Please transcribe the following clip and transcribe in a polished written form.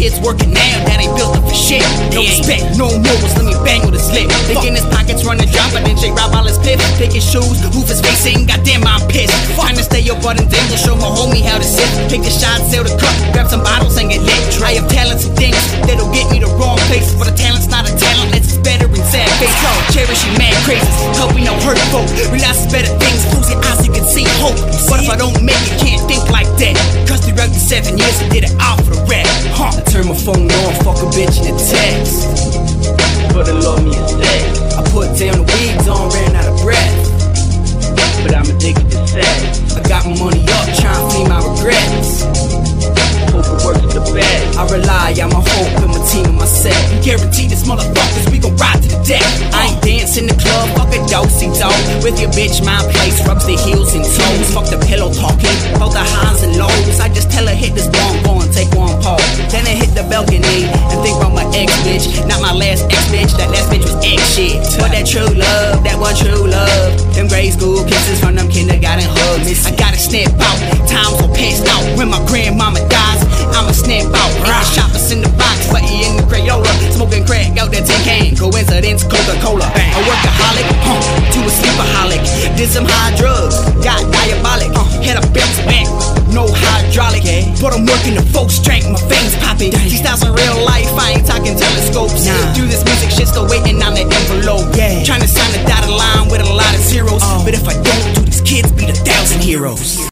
kids working now that ain't built up for shit. No respect, no morals, let me bang with his lip. Thinking his pockets running dry, but then J-Rob all his clip. Pick his shoes, move his face in, goddamn I'm pissed. Trying to stay up on and then show my homie how to sit. Take the shot, sell the cup, grab some bottles and get lit. I have talents and things that'll get me the wrong place, but a talent's not a talent, it's better in sad face. Cherishing mad crazes, helping no hurt folk. Realize it's better things, close your eyes, you can see hope. But if I don't make it, can't think like that. Cause throughout the 7 years, I did it all for the rap. I turn my phone on, fuck a bitch in a text. But the love me instead. I put down the weeds on, ran out of breath. But I'm addicted to sex. I got my money up, trying to flee my regrets. Hope it works for the best. I rely on my hope and my team and my set. Guarantee this motherfuckers, we gon' ride to the death. I ain't dance in the club, fuck a do-si-do. With your bitch, my place rubs the heels and toes. Fuck the pillow talking, both the highs and lows. I just tell her hit this bong, go and take one pause. Then I hit the balcony and think about my ex bitch. Not my last ex bitch, that last bitch was ex shit. But that true love, that one true love. Them grade school kisses from them kindergarten hugs. I gotta snap out, times will pass out. When my grandmama dies, I'ma snap out. Ain't shoppers in the box, but he in the Crayola. Smoking crack out that tin can, coincidence, Coca-Cola. A workaholic, to a sleepaholic. Did some high drugs, got diabolic. Had a bounce back, no hydraulic. But I'm working the full strength, my veins popping. These styles in real life, I ain't talking telescopes. Do this music shit, still waiting on the envelope. Trying to sign a dotted line with a lot of zeros. But if I don't do, these kids be the 1,000 heroes.